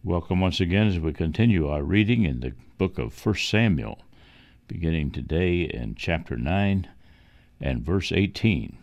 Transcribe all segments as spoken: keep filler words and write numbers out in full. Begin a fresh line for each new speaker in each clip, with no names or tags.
Welcome once again as we continue our reading in the book of First Samuel, beginning today in chapter nine and verse eighteen.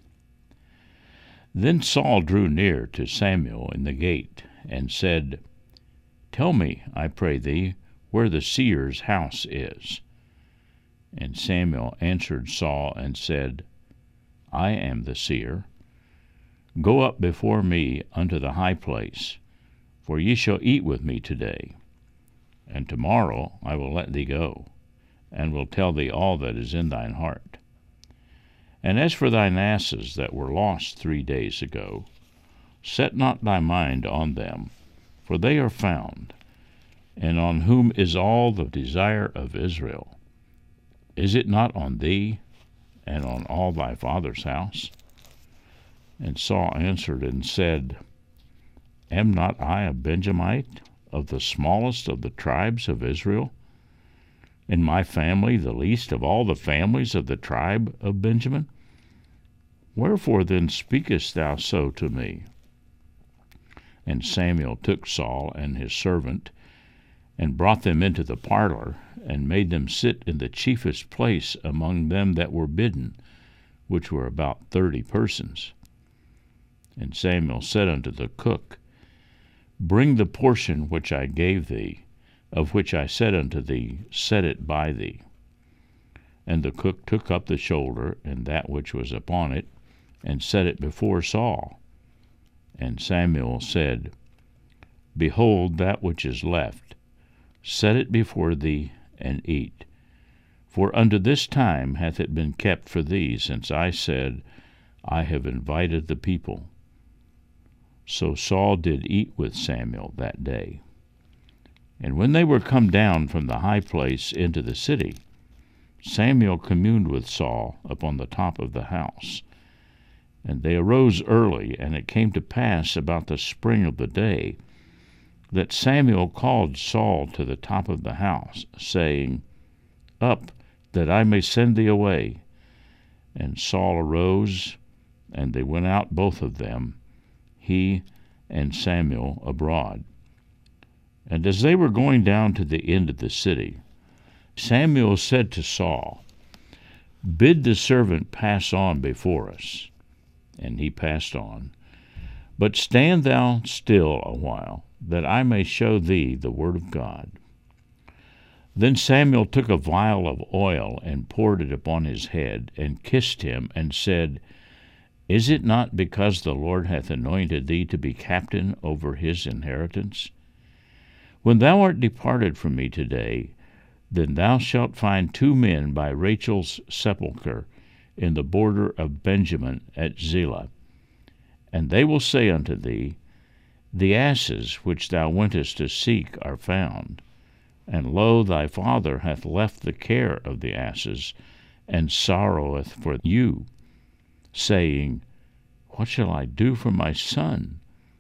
Then Saul drew near to Samuel in the gate, and said, Tell me, I pray thee, where the seer's house is. And Samuel answered Saul and said, I am the seer. Go up before me unto the high place, for ye shall eat with me today. And tomorrow I will let thee go, and will tell thee all that is in thine heart. And as for thine asses that were lost three days ago, set not thy mind on them, for they are found, and on whom is all the desire of Israel. Is it not on thee, and on all thy father's house? And Saul answered and said, Am not I a Benjamite, of the smallest of the tribes of Israel? And my family the least of all the families of the tribe of Benjamin? Wherefore then speakest thou so to me? And Samuel took Saul and his servant, and brought them into the parlor, and made them sit in the chiefest place among them that were bidden, which were about thirty persons. And Samuel said unto the cook, Bring the portion which I gave thee, of which I said unto thee, Set it by thee. And the cook took up the shoulder, and that which was upon it, and set it before Saul. And Samuel said, Behold that which is left, set it before thee, and eat. For unto this time hath it been kept for thee, since I said, I have invited the people. So Saul did eat with Samuel that day. And when they were come down from the high place into the city, Samuel communed with Saul upon the top of the house. And they arose early, and it came to pass about the spring of the day, that Samuel called Saul to the top of the house, saying, Up, that I may send thee away. And Saul arose, and they went out both of them, he and Samuel abroad. And as they were going down to the end of the city, Samuel said to Saul, Bid the servant pass on before us. And he passed on. But stand thou still a while, that I may show thee the word of God. Then Samuel took a vial of oil, and poured it upon his head, and kissed him, and said, Is it not because the Lord hath anointed thee to be captain over his inheritance? When thou art departed from me today, then thou shalt find two men by Rachel's sepulchre in the border of Benjamin at Zelah. And they will say unto thee, The asses which thou wentest to seek are found. And lo, thy father hath left the care of the asses, and sorroweth for you, saying, What shall I do for my son?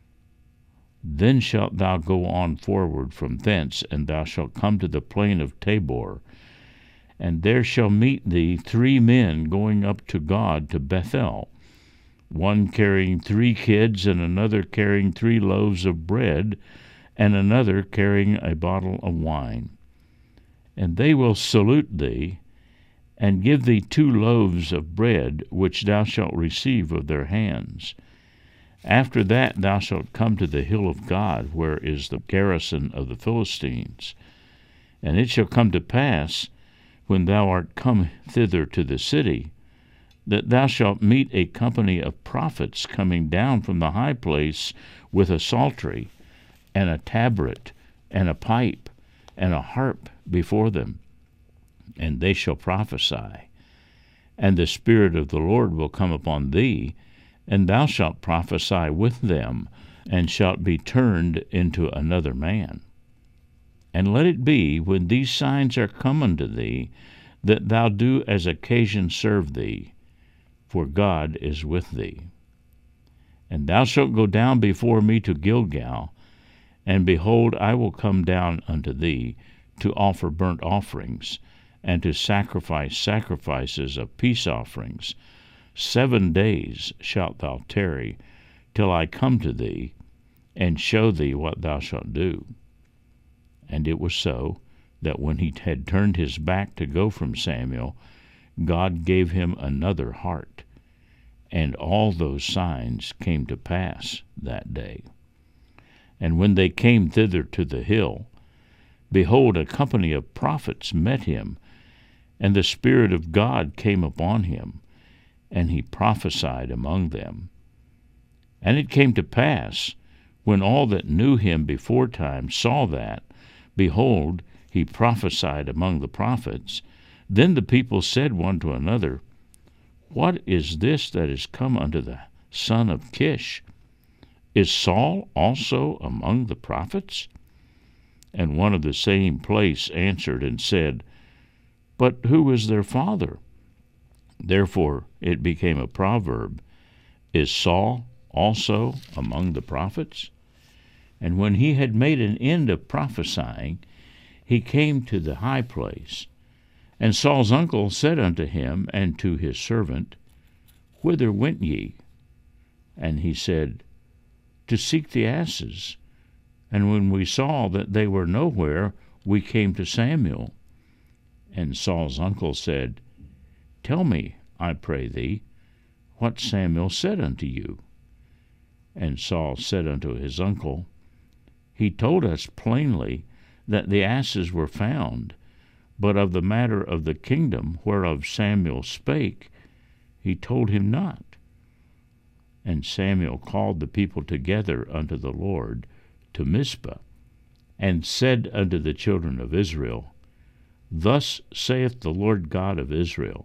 Then shalt thou go on forward from thence, and thou shalt come to the plain of Tabor, and there shall meet thee three men going up to God to Bethel, one carrying three kids, and another carrying three loaves of bread, and another carrying a bottle of wine. And they will salute thee, and give thee two loaves of bread, which thou shalt receive of their hands. After that thou shalt come to the hill of God, where is the garrison of the Philistines. And it shall come to pass, when thou art come thither to the city, that thou shalt meet a company of prophets coming down from the high place with a psaltery, and a tabret, and a pipe, and a harp before them. And they shall prophesy. And the Spirit of the Lord will come upon thee, and thou shalt prophesy with them, and shalt be turned into another man. And let it be, when these signs are come unto thee, that thou do as occasion serve thee, for God is with thee. And thou shalt go down before me to Gilgal, and behold, I will come down unto thee to offer burnt offerings, and to sacrifice sacrifices of peace offerings. Seven days shalt thou tarry, till I come to thee, and show thee what thou shalt do. And it was so, that when he had turned his back to go from Samuel, God gave him another heart, and all those signs came to pass that day. And when they came thither to the hill, behold, a company of prophets met him, and the Spirit of God came upon him, and he prophesied among them. And it came to pass, when all that knew him beforetime saw that, behold, he prophesied among the prophets, then the people said one to another, What is this that is come unto the son of Kish? Is Saul also among the prophets? And one of the same place answered and said, But who is their father? Therefore it became a proverb, Is Saul also among the prophets? And when he had made an end of prophesying, he came to the high place. And Saul's uncle said unto him and to his servant, Whither went ye? And he said, To seek the asses. And when we saw that they were nowhere, we came to Samuel. And Saul's uncle said, Tell me, I pray thee, what Samuel said unto you. And Saul said unto his uncle, He told us plainly that the asses were found, but of the matter of the kingdom whereof Samuel spake, he told him not. And Samuel called the people together unto the Lord to Mizpah, and said unto the children of Israel, Thus saith the Lord God of Israel,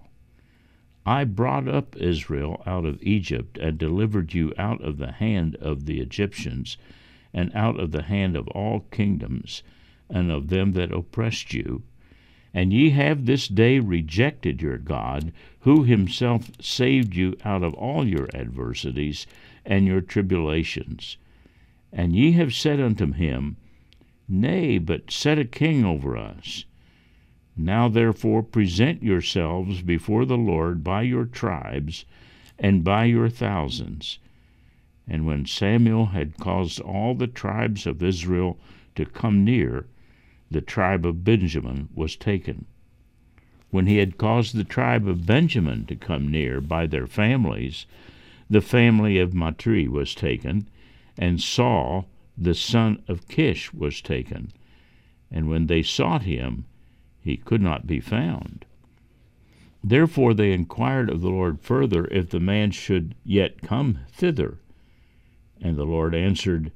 I brought up Israel out of Egypt, and delivered you out of the hand of the Egyptians, and out of the hand of all kingdoms, and of them that oppressed you. And ye have this day rejected your God, who himself saved you out of all your adversities and your tribulations. And ye have said unto him, Nay, but set a king over us. Now therefore present yourselves before the Lord by your tribes and by your thousands. And when Samuel had caused all the tribes of Israel to come near, the tribe of Benjamin was taken. When he had caused the tribe of Benjamin to come near by their families, the family of Matri was taken, and Saul, the son of Kish, was taken. And when they sought him, he could not be found. Therefore they inquired of the Lord further if the man should yet come thither. And the Lord answered,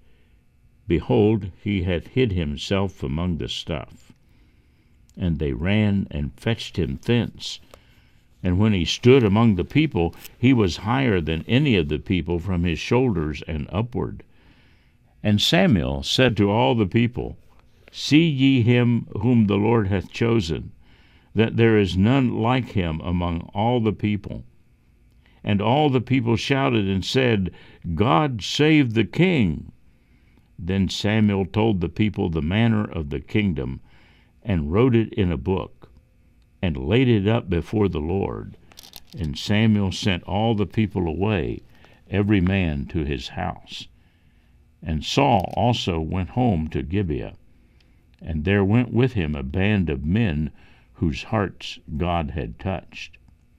Behold, he hath hid himself among the stuff. And they ran and fetched him thence. And when he stood among the people, he was higher than any of the people from his shoulders and upward. And Samuel said to all the people, See ye him whom the Lord hath chosen, that there is none like him among all the people. And all the people shouted and said, God save the king. Then Samuel told the people the manner of the kingdom, and wrote it in a book, and laid it up before the Lord. And Samuel sent all the people away, every man to his house. And Saul also went home to Gibeah, and there went with him a band of men whose hearts God had touched.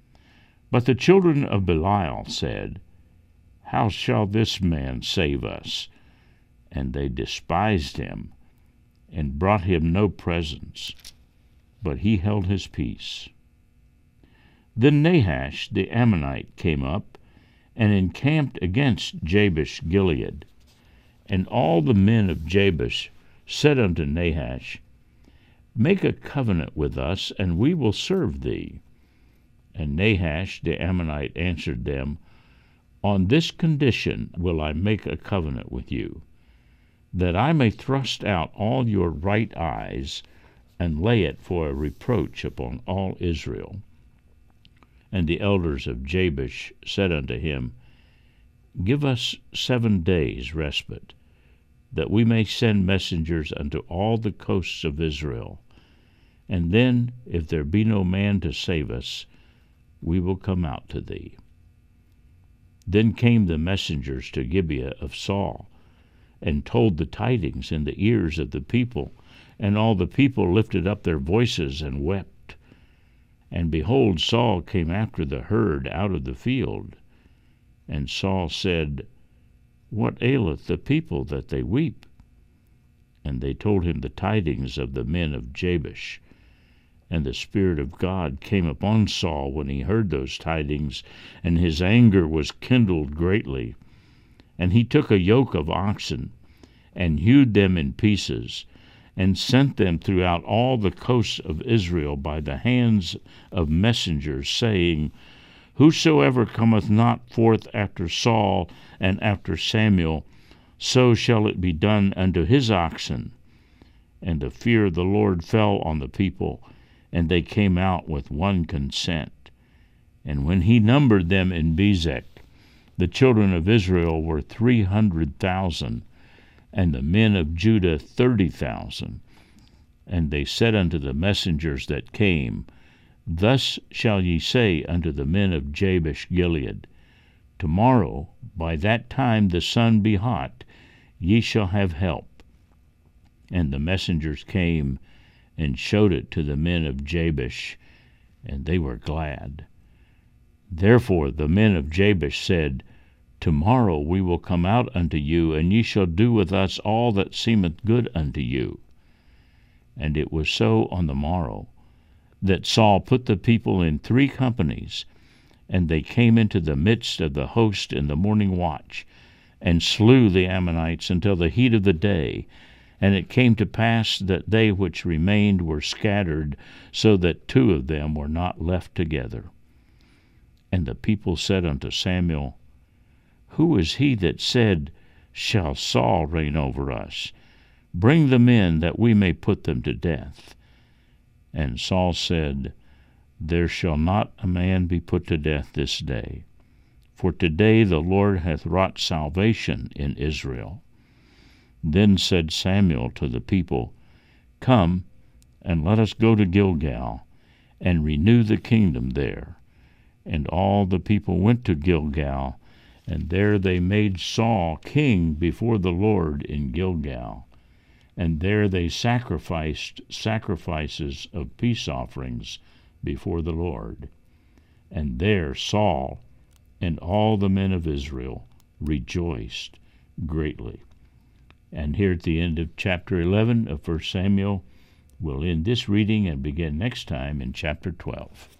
But the children of Belial said, How shall this man save us? And they despised him, and brought him no presents, but he held his peace. Then Nahash the Ammonite came up, and encamped against Jabesh Gilead. And all the men of Jabesh said unto Nahash, Make a covenant with us, and we will serve thee. And Nahash the Ammonite answered them, On this condition will I make a covenant with you, that I may thrust out all your right eyes, and lay it for a reproach upon all Israel. And the elders of Jabesh said unto him, Give us seven days' respite, that we may send messengers unto all the coasts of Israel. And then, if there be no man to save us, we will come out to thee. Then came the messengers to Gibeah of Saul, and told the tidings in the ears of the people. And all the people lifted up their voices and wept. And behold, Saul came after the herd out of the field. And Saul said, What aileth the people that they weep? And they told him the tidings of the men of Jabesh. And the Spirit of God came upon Saul when he heard those tidings, and his anger was kindled greatly. And he took a yoke of oxen, and hewed them in pieces, and sent them throughout all the coasts of Israel by the hands of messengers, saying, Whosoever cometh not forth after Saul and after Samuel, so shall it be done unto his oxen. And the fear of the Lord fell on the people, and they came out with one consent. And when he numbered them in Bezek, the children of Israel were three hundred thousand, and the men of Judah thirty thousand. And they said unto the messengers that came, Thus shall ye say unto the men of Jabesh Gilead, Tomorrow, by that time the sun be hot, ye shall have help. And the messengers came and showed it to the men of Jabesh, and they were glad. Therefore the men of Jabesh said, Tomorrow we will come out unto you, and ye shall do with us all that seemeth good unto you. And it was so on the morrow, that Saul put the people in three companies, and they came into the midst of the host in the morning watch, and slew the Ammonites until the heat of the day. And it came to pass that they which remained were scattered, so that two of them were not left together. And the people said unto Samuel, Who is he that said, Shall Saul reign over us? Bring them in, that we may put them to death. And Saul said, There shall not a man be put to death this day, for today the Lord hath wrought salvation in Israel. Then said Samuel to the people, Come, and let us go to Gilgal, and renew the kingdom there. And all the people went to Gilgal, and there they made Saul king before the Lord in Gilgal. And there they sacrificed sacrifices of peace offerings before the Lord. And there Saul and all the men of Israel rejoiced greatly. And here at the end of chapter eleven of First Samuel, we'll end this reading and begin next time in chapter twelve.